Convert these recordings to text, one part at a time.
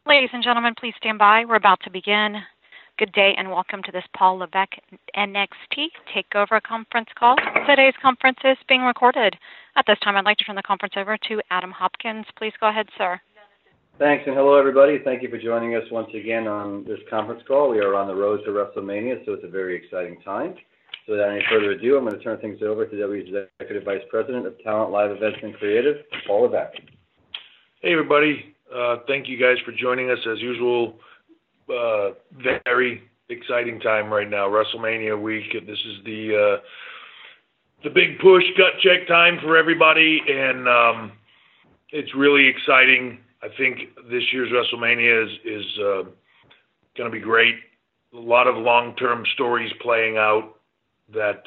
Ladies and gentlemen, please stand by. We're about to begin. Good day and welcome to this Paul Levesque NXT Takeover conference call. Today's conference is being recorded. At this time, I'd like to turn the conference over to Adam Hopkins. Please go ahead, sir. Thanks, and hello, everybody. Thank you for joining us once again on this conference call. We are on the road to WrestleMania, so it's a very exciting time. So without any further ado, I'm going to turn things over to WWE's Executive Vice President of Talent, Live Events, and Creative, Paul Levesque. Hey, everybody. Thank you guys for joining us. As usual, very exciting time right now. WrestleMania week. This is the big push, gut check time for everybody, and it's really exciting. I think this year's WrestleMania is going to be great. A lot of long-term stories playing out that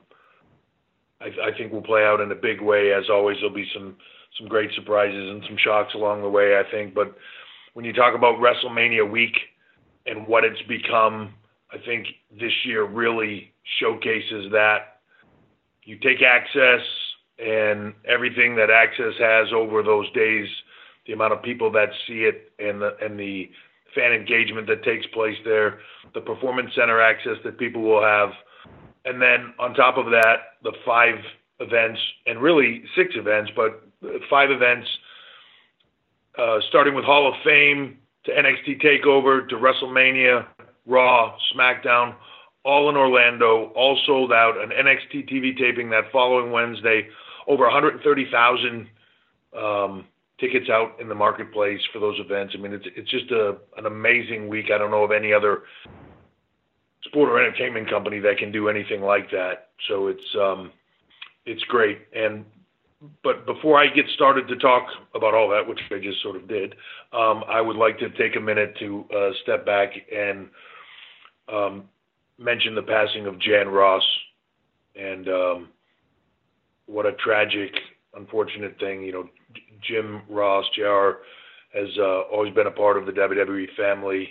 I think will play out in a big way. As always, there'll be some great surprises and some shocks along the way, I think. But when you talk about WrestleMania week and what it's become, I think this year really showcases that. You take Access and everything that Access has over those days, the amount of people that see it and the fan engagement that takes place there, the Performance Center access that people will have, and then on top of that, the 5 events, and really 6 events, but 5 events, starting with Hall of Fame to NXT TakeOver to WrestleMania, Raw, SmackDown, all in Orlando, all sold out. An NXT TV taping that following Wednesday, over 130,000 tickets out in the marketplace for those events. I mean, it's just an amazing week. I don't know of any other sport or entertainment company that can do anything like that. So it's great. But before I get started to talk about all that, which I just sort of did, I would like to take a minute to step back and mention the passing of Jan Ross, and what a tragic, unfortunate thing. You know, Jim Ross, JR, has always been a part of the WWE family,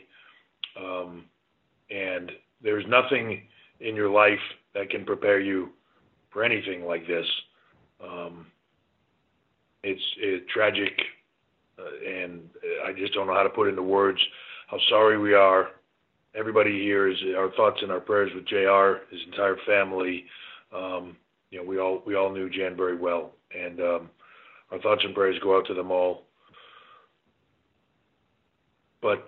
and there's nothing in your life that can prepare you for anything like this. It's tragic, and I just don't know how to put into words how sorry we are. Everybody here is our thoughts and our prayers with JR, his entire family. You know, we all knew Jan very well, and our thoughts and prayers go out to them all. But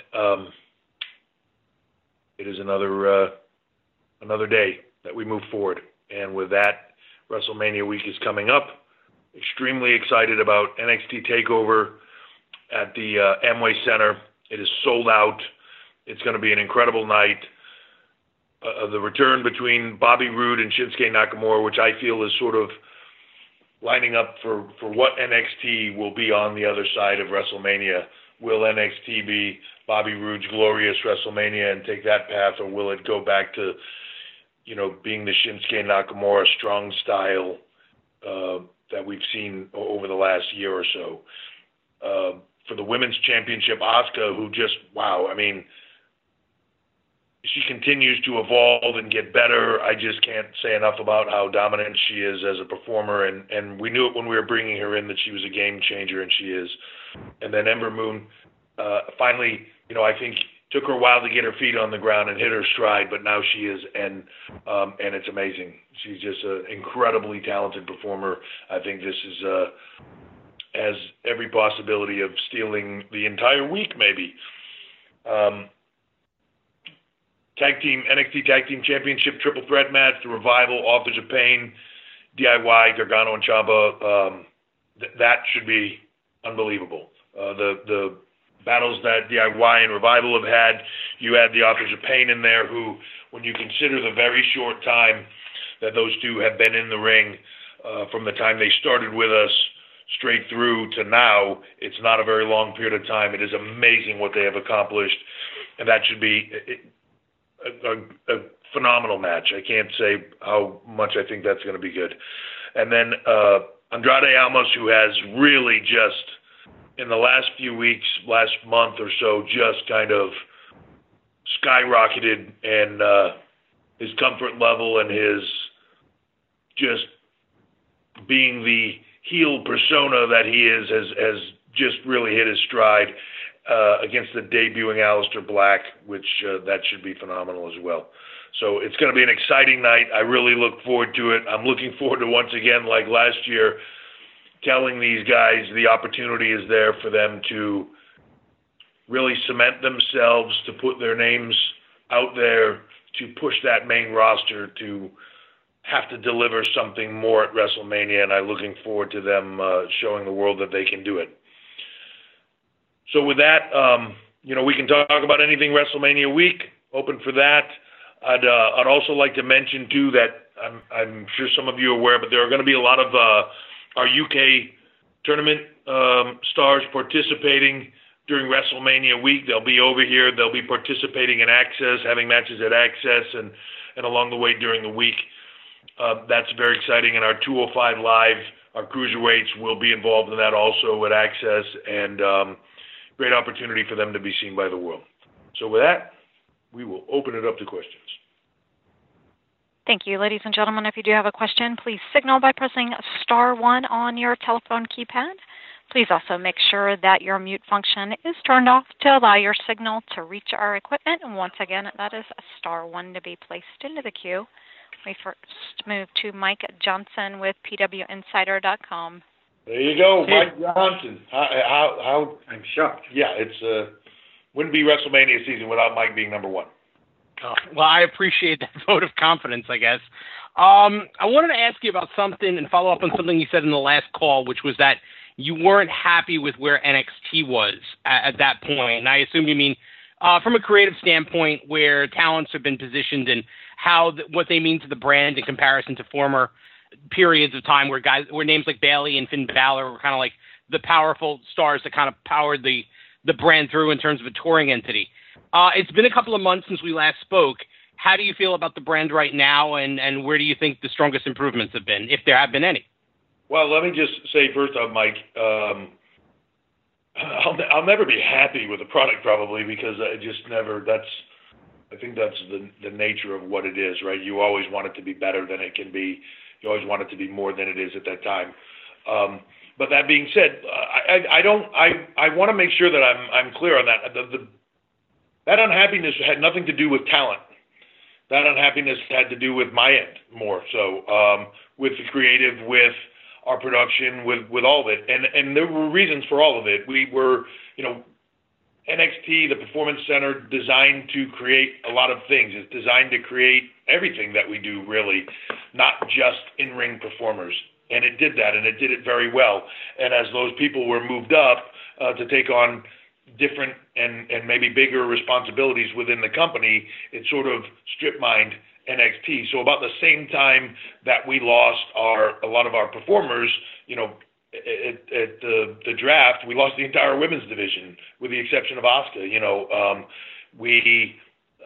it is another day that we move forward, and with that, WrestleMania week is coming up. Extremely excited about NXT TakeOver at the Amway Center. It is sold out. It's going to be an incredible night. The return between Bobby Roode and Shinsuke Nakamura, which I feel is sort of lining up for what NXT will be on the other side of WrestleMania. Will NXT be Bobby Roode's glorious WrestleMania and take that path, or will it go back to, you know, being the Shinsuke Nakamura strong style that we've seen over the last year or so? For the Women's Championship, Asuka, who just, wow, I mean, she continues to evolve and get better. I just can't say enough about how dominant she is as a performer, and we knew it when we were bringing her in that she was a game changer, and she is. And then Ember Moon, finally, you know, I think took her a while to get her feet on the ground and hit her stride, but now she is, and it's amazing. She's just an incredibly talented performer. I think this is has every possibility of stealing the entire week, maybe. NXT Tag Team Championship Triple Threat match, The Revival, Authors of Pain, DIY, Gargano and Ciampa. That should be unbelievable. The battles that DIY and Revival have had, you add the Authors of Pain in there, who, when you consider the very short time that those two have been in the ring, from the time they started with us straight through to now, it's not a very long period of time. It is amazing what they have accomplished, and that should be a phenomenal match. I can't say how much I think that's going to be good. And then Andrade Almas, who has really just, in the last few weeks, last month or so, just kind of skyrocketed, and his comfort level and his just being the heel persona that he is has just really hit his stride. against the debuting Aleister Black, which that should be phenomenal as well. So it's going to be an exciting night. I really look forward to it. I'm looking forward to, once again, like last year, telling these guys the opportunity is there for them to really cement themselves, to put their names out there, to push that main roster, to have to deliver something more at WrestleMania, and I'm looking forward to them showing the world that they can do it. So with that, we can talk about anything WrestleMania week, open for that. I'd also like to mention, too, that I'm sure some of you are aware, but there are going to be a lot of our UK tournament stars participating during WrestleMania week. They'll be over here. They'll be participating in Access, having matches at Access, and along the way during the week. That's very exciting. And our 205 Live, our cruiserweights, will be involved in that also at Access, and great opportunity for them to be seen by the world. So with that, we will open it up to questions. Thank you. Ladies and gentlemen, if you do have a question, please signal by pressing star 1 on your telephone keypad. Please also make sure that your mute function is turned off to allow your signal to reach our equipment. And once again, that is star 1 to be placed into the queue. We first move to Mike Johnson with PWInsider.com. There you go, Mike Johnson. How I'm shocked. Yeah, it's wouldn't be WrestleMania season without Mike being number one. Oh, well, I appreciate that vote of confidence, I guess. I wanted to ask you about something and follow up on something you said in the last call, which was that you weren't happy with where NXT was at that point. And I assume you mean from a creative standpoint, where talents have been positioned and what they mean to the brand in comparison to former periods of time where names like Bayley and Finn Balor were kind of like the powerful stars that kind of powered the brand through in terms of a touring entity. It's been a couple of months since we last spoke. How do you feel about the brand right now, and where do you think the strongest improvements have been, if there have been any? Well, let me just say first off, Mike, I'll never be happy with the product probably, because I think that's the nature of what it is, right? You always want it to be better than it can be. You always want it to be more than it is at that time. But that being said, I want to make sure that I'm clear on that. That unhappiness had nothing to do with talent. That unhappiness had to do with my end more so, with the creative, with our production, with all of it. And there were reasons for all of it. We were, NXT, the Performance Center, designed to create a lot of things. It's designed to create everything that we do, really, not just in-ring performers. And it did that, and it did it very well. And as those people were moved up to take on different and maybe bigger responsibilities within the company, it sort of strip-mined NXT. So about the same time that we lost a lot of our performers, at the draft, we lost the entire women's division with the exception of Asuka. We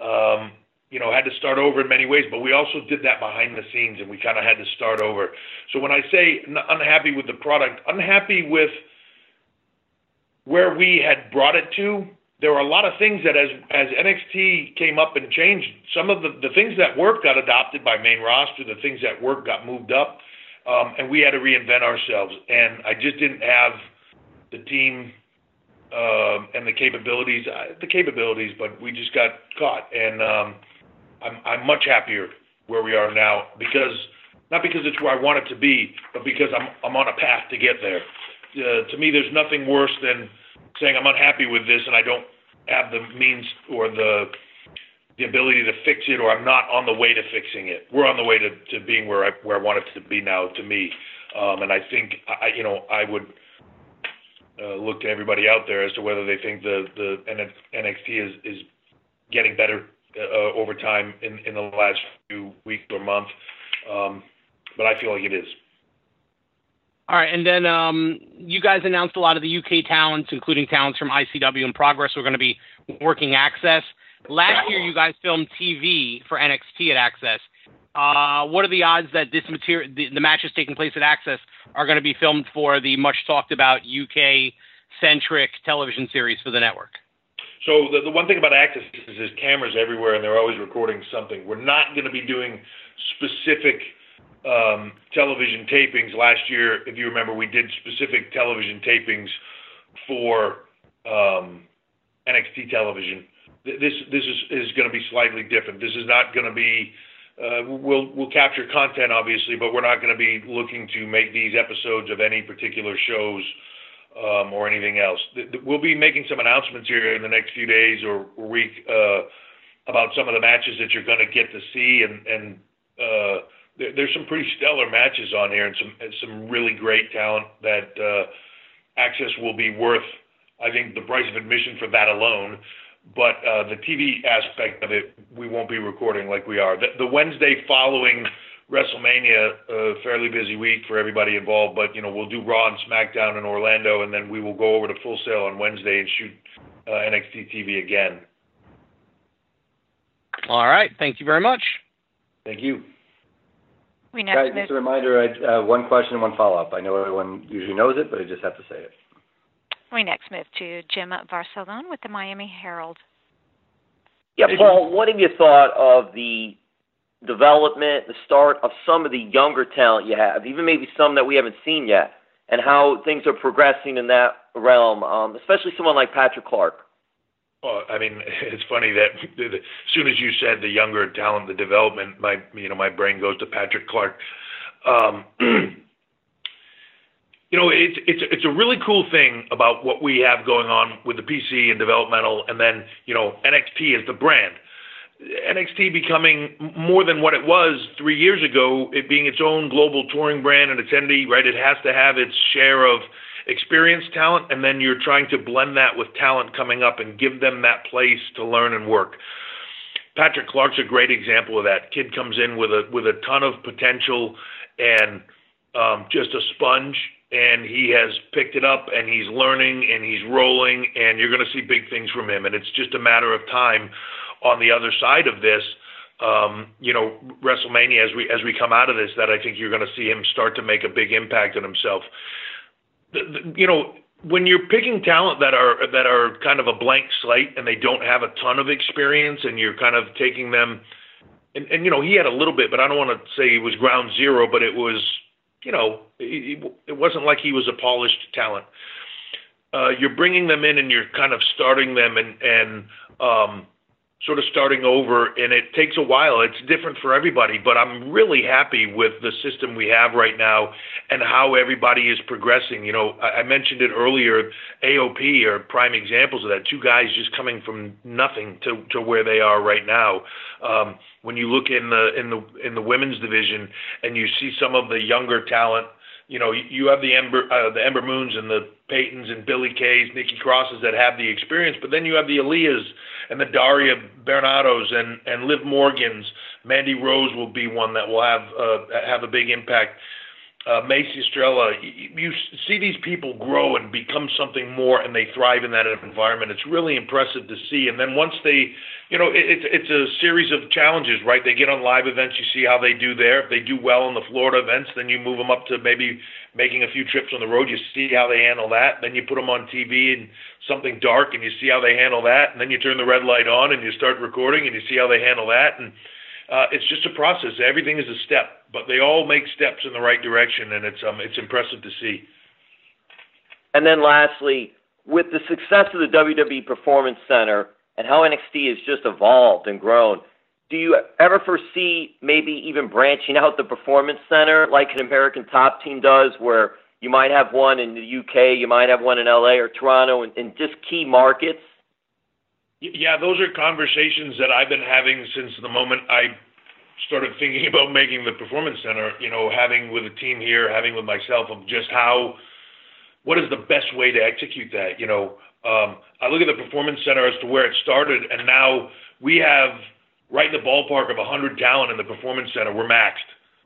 had to start over in many ways, but we also did that behind the scenes, and we kind of had to start over. So when I say unhappy with the product, unhappy with where we had brought it to, there were a lot of things that as NXT came up and changed, some of the things that worked got adopted by main roster, the things that worked got moved up, and we had to reinvent ourselves. And I just didn't have the team and the capabilities, but we just got caught. And I'm much happier where we are now, not because it's where I want it to be, but because I'm on a path to get there. To me, there's nothing worse than saying I'm unhappy with this and I don't have the means or the ability to fix it, or I'm not on the way to fixing it. We're on the way to being where I want it to be now, to me. And I think I would look to everybody out there as to whether they think the NXT is getting better over time in the last few weeks or month. But I feel like it is. All right, and then you guys announced a lot of the UK talents, including talents from ICW and Progress, who are going to be working Access. Last year, you guys filmed TV for NXT at Access. What are the odds that this the matches taking place at Access are going to be filmed for the much talked about UK-centric television series for the network? So the one thing about Access is there's cameras everywhere, and they're always recording something. We're not going to be doing specific television tapings. Last year, if you remember, we did specific television tapings for NXT television. This is going to be slightly different. This is not going to be. We'll capture content, obviously, but we're not going to be looking to make these episodes of any particular shows or anything else. We'll be making some announcements here in the next few days or week about some of the matches that you're going to get to see, and there's some pretty stellar matches on here and some really great talent that access will be worth, I think, the price of admission for that alone. But the TV aspect of it, we won't be recording like we are. The Wednesday following WrestleMania, a fairly busy week for everybody involved, but, we'll do Raw and SmackDown in Orlando, and then we will go over to Full Sail on Wednesday and shoot NXT TV again. All right. Thank you very much. Thank you. Guys, just a reminder, one question and one follow-up. I know everyone usually knows it, but I just have to say it. We next move to Jim Barcelone with the Miami Herald. Yeah, Paul, what have you thought of the development, the start of some of the younger talent you have, even maybe some that we haven't seen yet, and how things are progressing in that realm, especially someone like Patrick Clark? Well, I mean, it's funny that as soon as you said the younger talent, the development, my brain goes to Patrick Clark. It's a really cool thing about what we have going on with the PC and developmental, and then, NXT as the brand. NXT becoming more than what it was 3 years ago, it being its own global touring brand and its entity, right? It has to have its share of experienced talent, and then you're trying to blend that with talent coming up and give them that place to learn and work. Patrick Clark's a great example of that. Kid comes in with a ton of potential and just a sponge, and he has picked it up, and he's learning, and he's rolling, and you're going to see big things from him. And it's just a matter of time on the other side of this, WrestleMania, as we come out of this, that I think you're going to see him start to make a big impact on himself. When you're picking talent that are kind of a blank slate and they don't have a ton of experience, and you're kind of taking them, and he had a little bit, but I don't want to say he was ground zero, but it was, it wasn't like he was a polished talent. You're bringing them in and you're kind of starting them and sort of starting over, and it takes a while. It's different for everybody, but I'm really happy with the system we have right now and how everybody is progressing. I mentioned it earlier, AOP are prime examples of that. Two guys just coming from nothing to where they are right now. When you look in the women's division and you see some of the younger talent, you have the Ember Moons and the Peytons and Billy Kays, Nikki Crosses that have the experience, but then you have the Aaliyahs and the Daria Bernados and Liv Morgans. Mandy Rose will be one that will have a big impact. Macy Estrella, you see these people grow and become something more, and they thrive in that environment. It's really impressive to see. And then once they, it's a series of challenges, right? They get on live events, you see how they do there. If they do well in the Florida events, then you move them up to maybe making a few trips on the road. You see how they handle that. Then you put them on TV and something dark, and you see how they handle that. And then you turn the red light on, and you start recording, and you see how they handle that. And it's just a process. Everything is a step, but they all make steps in the right direction, and it's impressive to see. And then lastly, with the success of the WWE Performance Center and how NXT has just evolved and grown, do you ever foresee maybe even branching out the Performance Center like an American Top Team does, where you might have one in the UK, you might have one in LA or Toronto, and just key markets? Yeah, those are conversations that I've been having since the moment I started thinking about making the Performance Center, having with the team here, having with myself, of just what is the best way to execute that? I look at the Performance Center as to where it started, and now we have right in the ballpark of 100 talent in the Performance Center. We're maxed,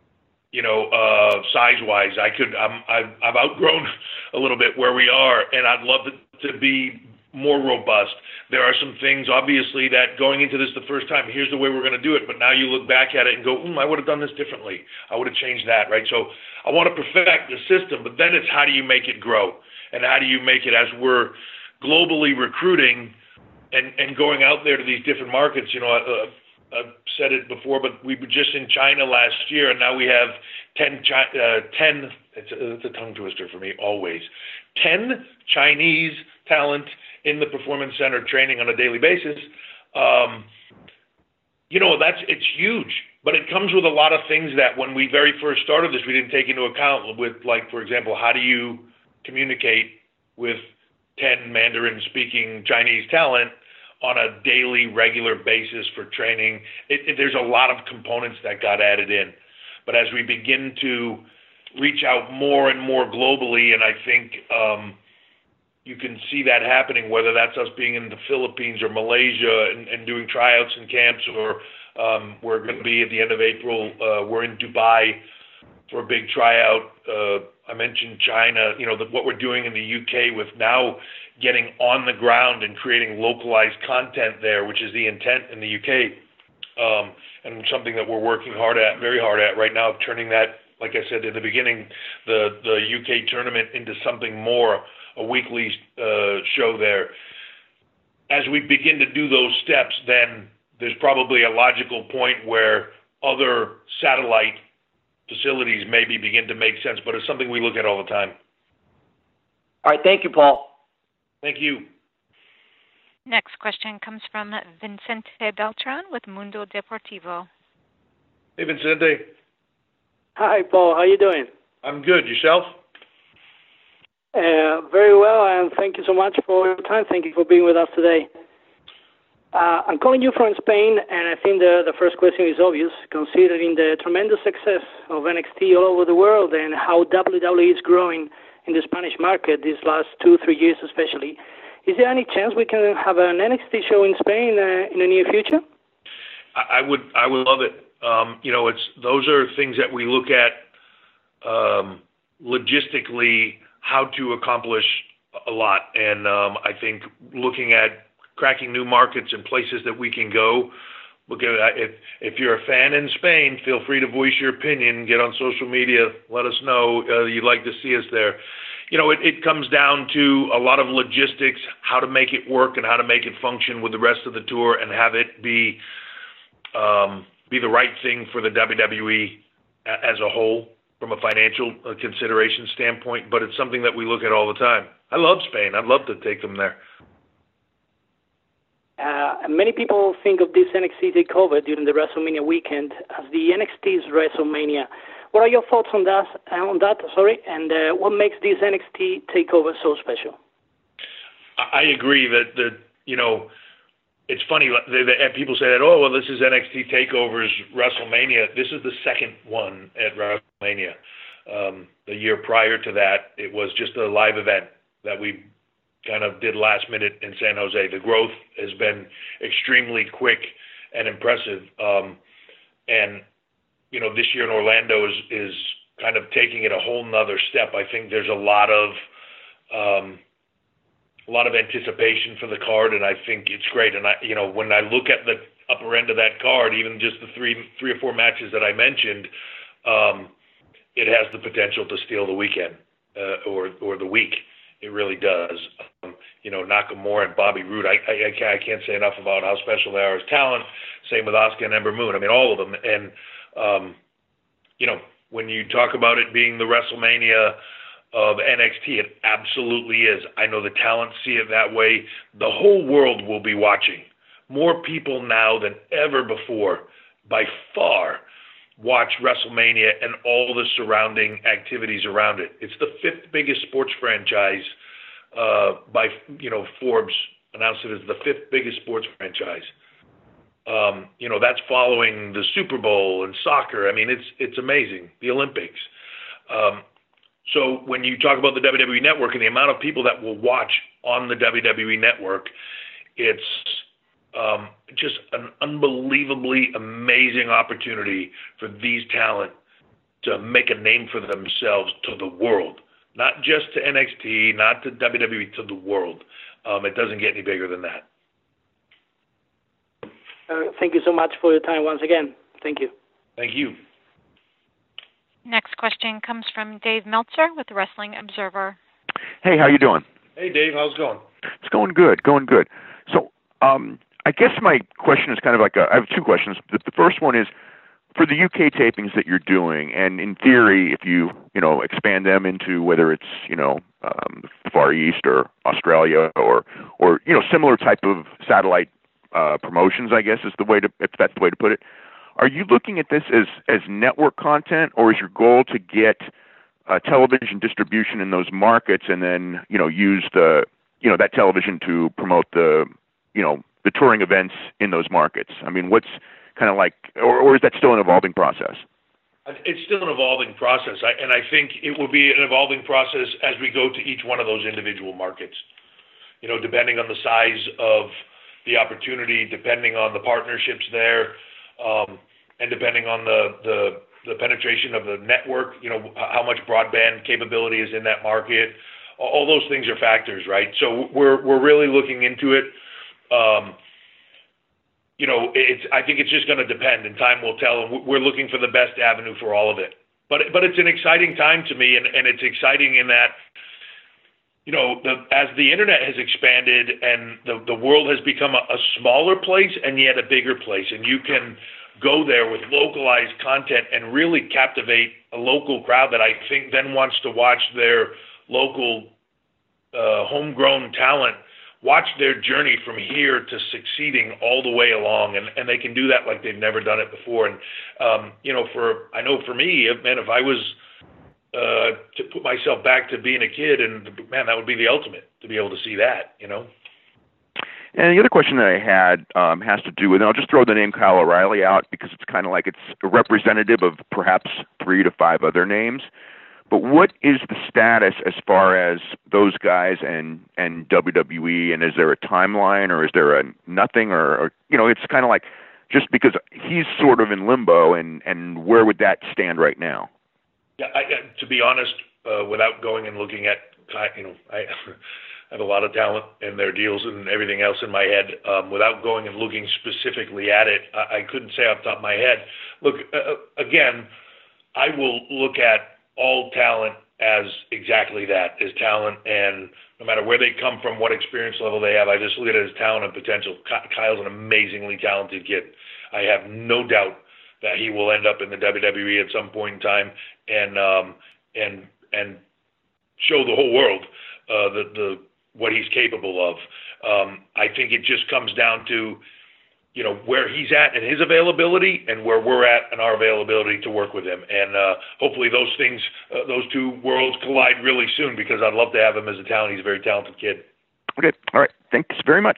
size-wise. I've outgrown a little bit where we are, and I'd love to be more robust. There are some things, obviously, that going into this the first time, here's the way we're going to do it, but now you look back at it and go, I would have done this differently. I would have changed that, right? So I want to perfect the system, but then it's how do you make it grow? And how do you make it, as we're globally recruiting and going out there to these different markets? I've said it before, but we were just in China last year, and now we have 10, it's a tongue twister for me always, 10 Chinese talent in the Performance Center training on a daily basis, it's huge. But it comes with a lot of things that when we very first started this, we didn't take into account with, like, for example, how do you communicate with 10 Mandarin-speaking Chinese talent on a daily, regular basis for training? There's a lot of components that got added in. But as we begin to reach out more and more globally, and I think you can see that happening, whether that's us being in the Philippines or Malaysia and doing tryouts and camps, or we're going to be at the end of April, we're in Dubai for a big tryout. I mentioned China, what we're doing in the UK with now getting on the ground and creating localized content there, which is the intent in the UK, and something that we're working very hard at right now, turning that, like I said in the beginning, the UK tournament into something more, a weekly show there. As we begin to do those steps, then there's probably a logical point where other satellite facilities maybe begin to make sense, but it's something we look at all the time. All right, thank you, Paul. Thank you. Next question comes from Vicente Beltran with Mundo Deportivo. Hey, Vicente. Hi, Paul. How you doing? I'm good. Yourself? Very well, and thank you so much for your time. Thank you for being with us today. I'm calling you from Spain, and I think the first question is obvious, considering the tremendous success of NXT all over the world and how WWE is growing in the Spanish market these last 2-3 years especially. Is there any chance we can have an NXT show in Spain in the near future? I would love it. Those are things that we look at logistically, how to accomplish a lot. And I think looking at cracking new markets and places that we can go. Look at if you're a fan in Spain, feel free to voice your opinion. Get on social media. Let us know you'd like to see us there. It comes down to a lot of logistics, how to make it work and how to make it function with the rest of the tour and have it be the right thing for the WWE as a whole from a financial consideration standpoint. But it's something that we look at all the time. I love Spain. I'd love to take them there. Many people think of this NXT takeover during the WrestleMania weekend as the NXT's WrestleMania. What are your thoughts on that? And what makes this NXT takeover so special? I agree that it's funny that people say that, oh, well, this is NXT takeover's WrestleMania. This is the second one at WrestleMania. The year prior to that, it was just a live event that we kind of did last minute in San Jose. The growth has been extremely quick and impressive. This year in Orlando is kind of taking it a whole nother step. I think there's a lot of anticipation for the card, and I think it's great. And when I look at the upper end of that card, even just the three or four matches that I mentioned, it has the potential to steal the weekend or the week. It really does. Nakamura and Bobby Roode, I can't say enough about how special they are as talent. Same with Asuka and Ember Moon. I mean, all of them. And, when you talk about it being the WrestleMania of NXT, it absolutely is. I know the talent see it that way. The whole world will be watching. More people now than ever before, by far, watch WrestleMania and all the surrounding activities around it. It's the 5th biggest sports franchise by Forbes announced it as the 5th biggest sports franchise. That's following the Super Bowl and soccer. I mean, it's amazing. The Olympics. So when you talk about the WWE Network and the amount of people that will watch on the WWE Network, it's just an unbelievably amazing opportunity for these talent to make a name for themselves to the world, not just to NXT, not to WWE, to the world. It doesn't get any bigger than that. Thank you so much for your time once again. Thank you. Thank you. Next question comes from Dave Meltzer with the Wrestling Observer. Hey, how you doing? Hey, Dave. How's it going? It's going good. So I guess my question is kind of like I have two questions. The first one is, for the UK tapings that you're doing, and in theory, if you expand them into whether it's the Far East or Australia or similar type of satellite promotions, I guess is the way to, if that's the way to put it. Are you looking at this as network content, or is your goal to get television distribution in those markets and then use that television to promote the touring events in those markets? I mean, what's kind of like, or is that still an evolving process? It's still an evolving process, and I think it will be an evolving process as we go to each one of those individual markets. Depending on the size of the opportunity, depending on the partnerships there, and depending on the penetration of the network, how much broadband capability is in that market. All those things are factors, right? So we're really looking into it. I think it's just going to depend, and time will tell. And we're looking for the best avenue for all of it. But it's an exciting time to me, and it's exciting in that, as the internet has expanded and the world has become a smaller place and yet a bigger place, and you can go there with localized content and really captivate a local crowd that I think then wants to watch their local homegrown talent watch their journey from here to succeeding all the way along, and they can do that like they've never done it before. And I know for me, man, if I was to put myself back to being a kid, and man, that would be the ultimate to be able to see that. And the other question that I had has to do with, and I'll just throw the name Kyle O'Reilly out because it's kind of like it's a representative of perhaps 3 to 5 other names. But what is the status as far as those guys and WWE, and is there a timeline, or is there a nothing, or it's kind of like just because he's sort of in limbo, and where would that stand right now? Yeah, to be honest, without going and looking at, I have a lot of talent and their deals and everything else in my head. Without going and looking specifically at it, I couldn't say off the top of my head. Look, again, I will look at all talent as exactly that, as talent, and no matter where they come from, what experience level they have, I just look at it as talent and potential. Kyle's an amazingly talented kid. I have no doubt that he will end up in the WWE at some point in time and show the whole world what he's capable of. I think it just comes down to where he's at and his availability, and where we're at and our availability to work with him. And hopefully those things, those two worlds collide really soon, because I'd love to have him as a talent. He's a very talented kid. Okay. All right. Thanks very much.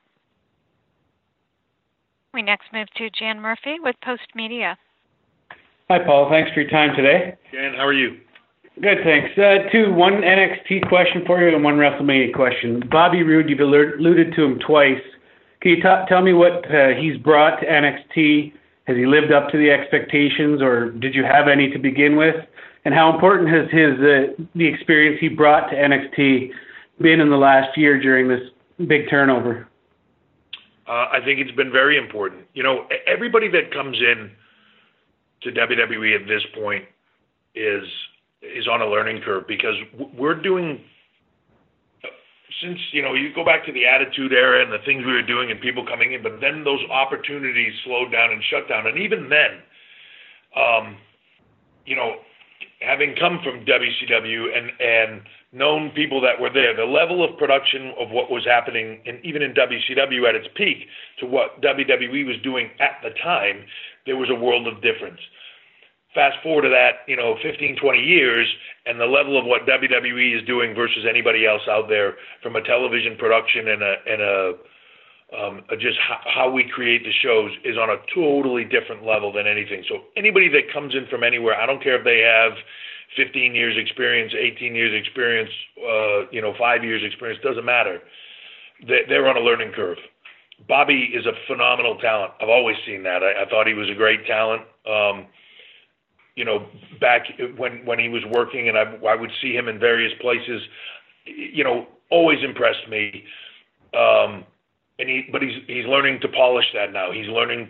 We next move to Jan Murphy with Post Media. Hi, Paul. Thanks for your time today. Jan, how are you? Good, thanks. One NXT question for you and one WrestleMania question. Bobby Roode, you've alluded to him twice. Can you tell me what he's brought to NXT? Has he lived up to the expectations, or did you have any to begin with? And how important has the experience he brought to NXT been in the last year during this big turnover? I think it's been very important. Everybody that comes in to WWE at this point is on a learning curve, because we're doing, since, you go back to the Attitude Era and the things we were doing and people coming in, but then those opportunities slowed down and shut down. And even then, having come from WCW and known people that were there, the level of production of what was happening, and even in WCW at its peak, to what WWE was doing at the time, there was a world of difference. Fast forward to that, 15, 20 years, and the level of what WWE is doing versus anybody else out there from a television production and just how we create the shows is on a totally different level than anything. So anybody that comes in from anywhere, I don't care if they have 15 years experience, 18 years experience, 5 years experience, doesn't matter. They're on a learning curve. Bobby is a phenomenal talent. I've always seen that. I thought he was a great talent. Back when he was working, and I would see him in various places, always impressed me. But he's learning to polish that now. He's learning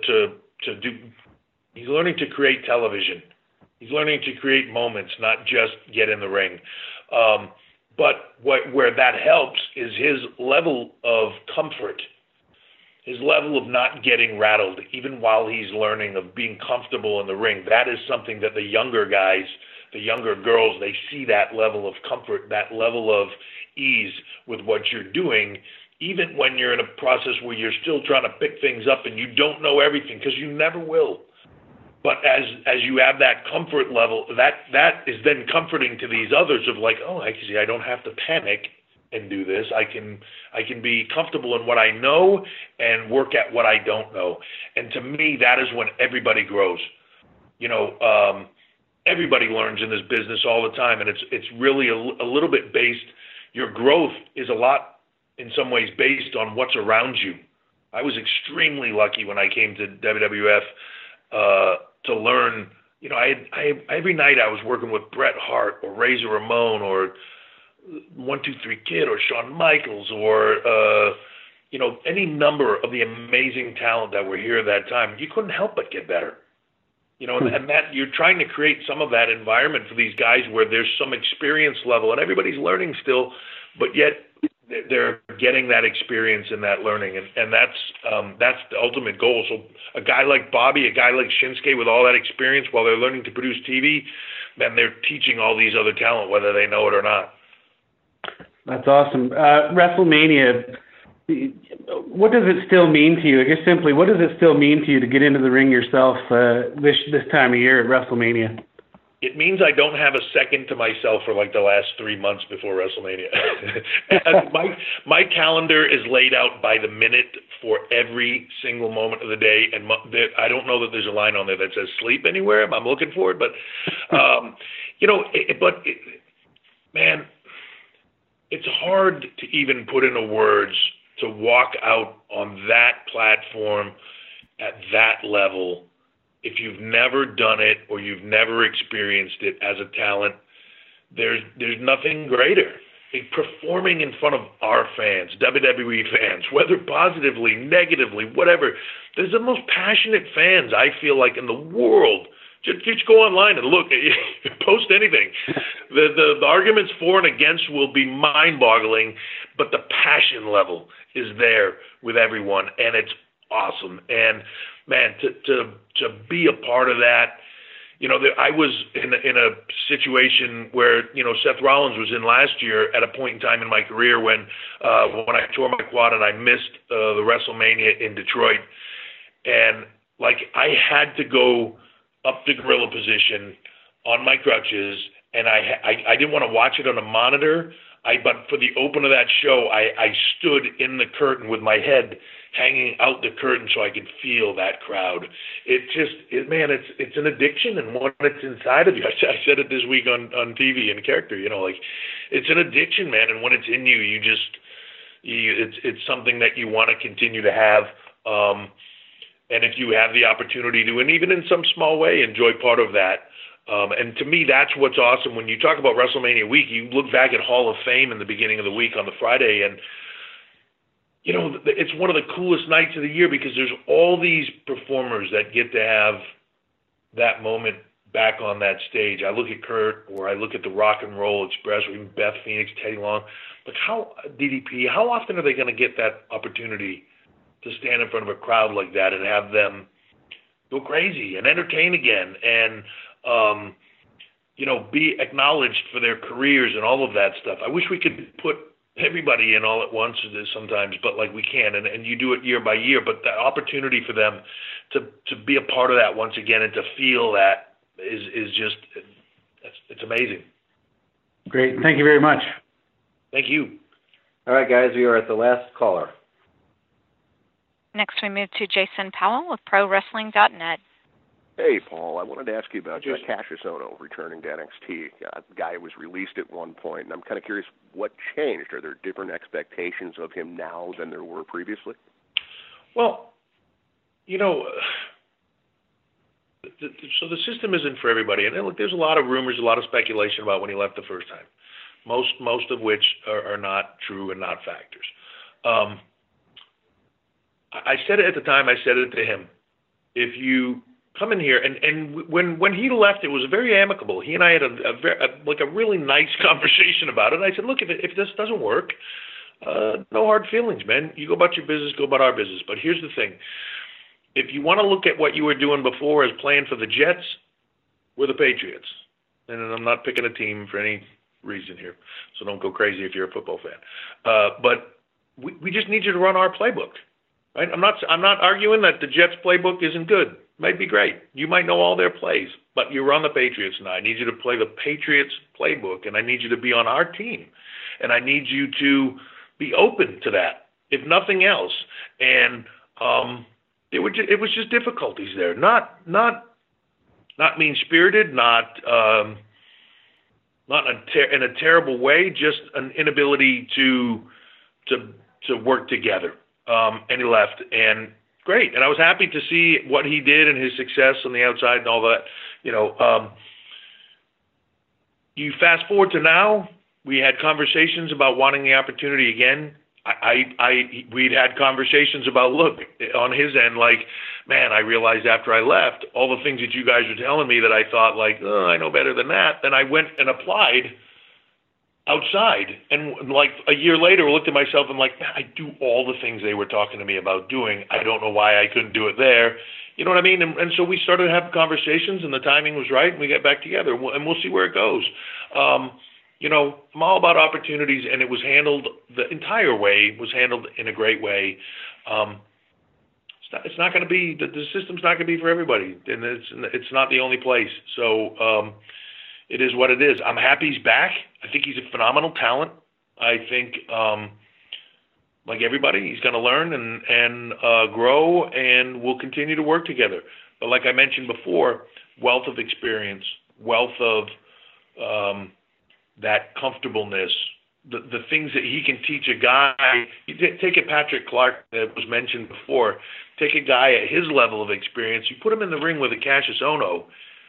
he's learning to create television. He's learning to create moments, not just get in the ring. But where that helps is his level of comfort. his level of not getting rattled, even while he's learning, of being comfortable in the ring, that is something that the younger guys, the younger girls, they see that level of comfort, that level of ease with what you're doing, even when you're in a process where you're still trying to pick things up and you don't know everything, because you never will. But as you have that comfort level, that is then comforting to these others of like, oh, I see, I don't have to panic and do this. I can be comfortable in what I know and work at what I don't know. And to me, that is when everybody grows. You know, everybody learns in this business all the time, and it's really a little bit based. Your growth is a lot, in some ways, based on what's around you. I was extremely lucky when I came to WWF to learn. You know, I every night I was working with Bret Hart or Razor Ramon or 1-2-3 Kid or Shawn Michaels or you know, any number of the amazing talent that were here at that time. You couldn't help but get better. You know, and that you're trying to create some of that environment for these guys where there's some experience level and everybody's learning still, but yet they're getting that experience and that learning, and that's the ultimate goal. So a guy like Bobby, a guy like Shinsuke with all that experience while they're learning to produce TV, then they're teaching all these other talent whether they know it or not. That's awesome. WrestleMania, what does it still mean to you? I guess simply, what does it still mean to you to get into the ring yourself this time of year at WrestleMania? It means I don't have a second to myself for like the last 3 months before WrestleMania. my calendar is laid out by the minute for every single moment of the day, and I don't know that there's a line on there that says sleep anywhere. I'm looking for it, but you know, man, it's hard to even put into words to walk out on that platform at that level if you've never done it or you've never experienced it as a talent. There's nothing greater. Performing in front of our fans, WWE fans, whether positively, negatively, whatever. There's the most passionate fans, I feel like, in the world. Just go online and look. Post anything. The arguments for and against will be mind-boggling, but the passion level is there with everyone, and it's awesome. And man, to be a part of that, you know, I was in a situation where, you know, Seth Rollins was in last year at a point in time in my career when I tore my quad and I missed the WrestleMania in Detroit, and like I had to go up the gorilla position on my crutches, and I didn't want to watch it on a monitor. But for the open of that show, I stood in the curtain with my head hanging out the curtain so I could feel that crowd. Man, it's an addiction, and when it's inside of you, I said it this week on TV in character, you know, like it's an addiction, man, and when it's in you, it's something that you want to continue to have. And if you have the opportunity to, and even in some small way, enjoy part of that. And to me, that's what's awesome. When you talk about WrestleMania week, you look back at Hall of Fame in the beginning of the week on the Friday, and, you know, it's one of the coolest nights of the year because there's all these performers that get to have that moment back on that stage. I look at Kurt, or I look at the Rock and Roll Express, or even Beth Phoenix, Teddy Long. Like DDP, how often are they going to get that opportunity to stand in front of a crowd like that and have them go crazy and entertain again and, you know, be acknowledged for their careers and all of that stuff. I wish we could put everybody in all at once sometimes, but like we can, and you do it year by year, but the opportunity for them to be a part of that once again and to feel that is just, it's amazing. Great. Thank you very much. Thank you. All right, guys, we are at the last caller. Next, we move to Jason Powell with ProWrestling.net. Hey, Paul, I wanted to ask you about Cassius Ohno returning to NXT. The guy was released at one point, and I'm kind of curious what changed. Are there different expectations of him now than there were previously? Well, you know, so the system isn't for everybody. And look, there's a lot of rumors, a lot of speculation about when he left the first time, most of which are not true and not factors. I said it at the time, I said it to him. If you come in here, and when he left, it was very amicable. He and I had a really nice conversation about it. And I said, look, if this doesn't work, no hard feelings, man. You go about your business, go about our business. But here's the thing. If you want to look at what you were doing before as playing for the Jets, we're the Patriots. And I'm not picking a team for any reason here, so don't go crazy if you're a football fan. But we just need you to run our playbook, right? I'm not arguing that the Jets playbook isn't good. Might be great. You might know all their plays, but you're on the Patriots now. I need you to play the Patriots playbook, and I need you to be on our team, and I need you to be open to that, if nothing else. And it was just difficulties there, not mean-spirited, not in a terrible way, just an inability to work together. And he left, and great. And I was happy to see what he did and his success on the outside and all that. You fast forward to now, we had conversations about wanting the opportunity again. We'd had conversations about, look, on his end, like, man, I realized after I left, all the things that you guys were telling me that I thought, like, I know better than that. Then I went and applied outside. And like a year later, I looked at myself and like, man, I do all the things they were talking to me about doing. I don't know why I couldn't do it there. You know what I mean? And so we started to have conversations, and the timing was right, and we got back together, and we'll see where it goes. I'm all about opportunities, and it was handled, the entire way was handled in a great way. It's not going to be, the system's not going to be for everybody, and it's not the only place. So it is what it is. I'm happy he's back. I think he's a phenomenal talent. I think, like everybody, he's going to learn and grow, and we'll continue to work together. But like I mentioned before, wealth of experience, wealth of that comfortableness, the things that he can teach a guy. Take a Patrick Clark that was mentioned before. Take a guy at his level of experience. You put him in the ring with a Cassius Ohno.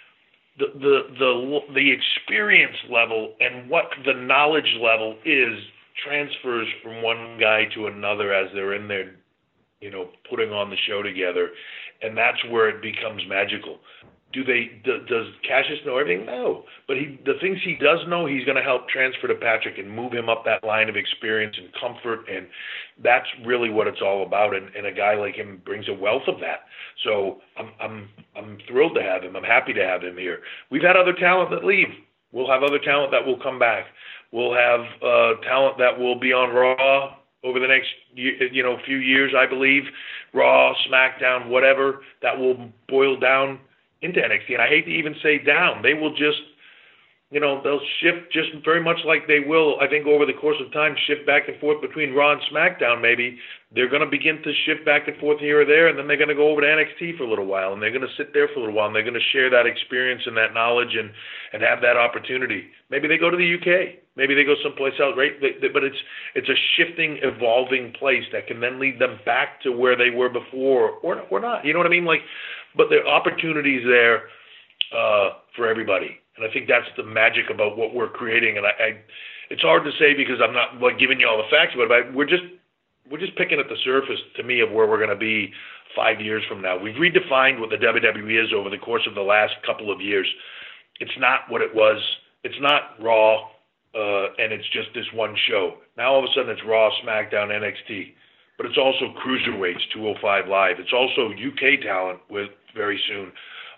The experience level and what the knowledge level is transfers from one guy to another as they're in there, putting on the show together, and that's where it becomes magical. Does Cassius know everything? No. But the things he does know, he's going to help transfer to Patrick and move him up that line of experience and comfort, and that's really what it's all about. And a guy like him brings a wealth of that. So I'm thrilled to have him. I'm happy to have him here. We've had other talent that leave. We'll have other talent that will come back. We'll have talent that will be on Raw over the next few years, I believe. Raw, SmackDown, whatever, that will boil down into NXT. And I hate to even say down. They will just, they'll shift just very much like they will, I think, over the course of time, shift back and forth between Raw and SmackDown maybe. They're going to begin to shift back and forth here or there, and then they're going to go over to NXT for a little while, and they're going to sit there for a little while, and they're going to share that experience and that knowledge and have that opportunity. Maybe they go to the UK. Maybe they go someplace else, right? But it's a shifting, evolving place that can then lead them back to where they were before, or not. You know what I mean? But there are opportunities there for everybody. And I think that's the magic about what we're creating. And it's hard to say because I'm not giving you all the facts, but we're just picking at the surface, to me, of where we're going to be 5 years from now. We've redefined what the WWE is over the course of the last couple of years. It's not what it was. It's not Raw, and it's just this one show. Now all of a sudden it's Raw, SmackDown, NXT. But it's also Cruiserweights, 205 Live. It's also UK talent with very soon.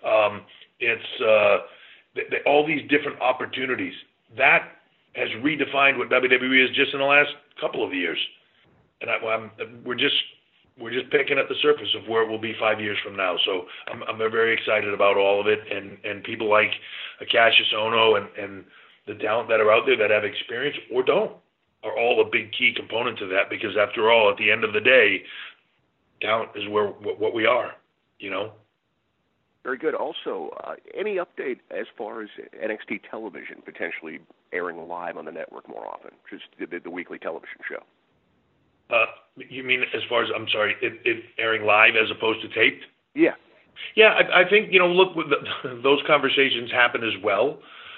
It's all these different opportunities. That has redefined what WWE is just in the last couple of years. And we're just picking at the surface of where it will be 5 years from now. So I'm very excited about all of it. And people like Cassius Ohno and the talent that are out there that have experience or don't are all a big key component to that, because after all, at the end of the day, talent is what we are, Very good. Also, any update as far as NXT television potentially airing live on the network more often, just the weekly television show? You mean as far as, I'm sorry, it airing live as opposed to taped? Yeah. Yeah, I think, look, those conversations happen as well.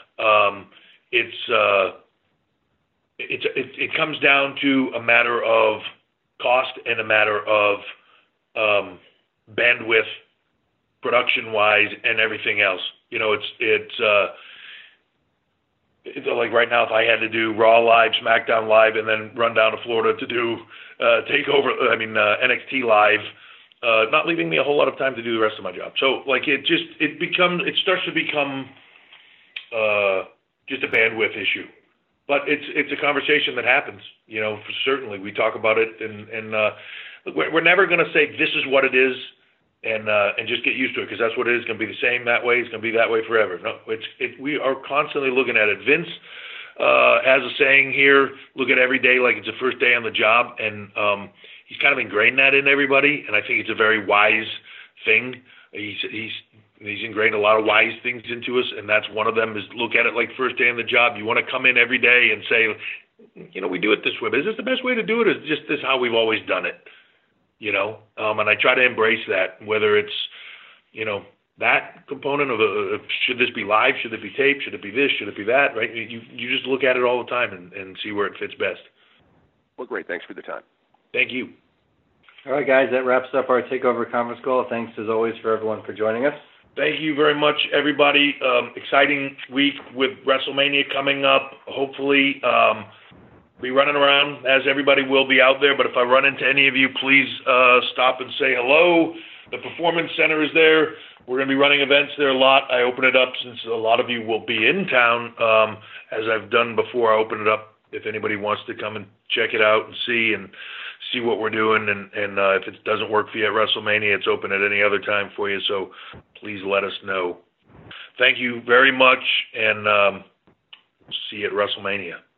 It comes down to a matter of cost and a matter of bandwidth, production-wise, and everything else. it's like right now, if I had to do Raw Live, SmackDown Live, and then run down to Florida to do NXT Live, not leaving me a whole lot of time to do the rest of my job. So like it starts to become just a bandwidth issue. But it's a conversation that happens, certainly. We talk about it, and we're never going to say this is what it is and just get used to it, because that's what it is. It's going to be the same that way. It's going to be that way forever. No, we are constantly looking at it. Vince has a saying here, look at every day like it's the first day on the job, and he's kind of ingrained that in everybody, and I think it's a very wise thing. He's ingrained a lot of wise things into us, and that's one of them is look at it like first day on the job. You want to come in every day and say, we do it this way, but is this the best way to do it, or is just this how we've always done it? And I try to embrace that, whether it's, that component of should this be live, should it be taped, should it be this, should it be that, right? You just look at it all the time and see where it fits best. Well, great. Thanks for the time. Thank you. All right, guys, that wraps up our TakeOver conference call. Thanks, as always, for everyone for joining us. Thank you very much, everybody. Exciting week with WrestleMania coming up. Hopefully, be running around, as everybody will be out there. But if I run into any of you, please stop and say hello. The Performance Center is there. We're going to be running events there a lot. I open it up since a lot of you will be in town. As I've done before, I open it up if anybody wants to come and check it out and see what we're doing. And if it doesn't work for you at WrestleMania, it's open at any other time for you. So please let us know. Thank you very much, and see you at WrestleMania.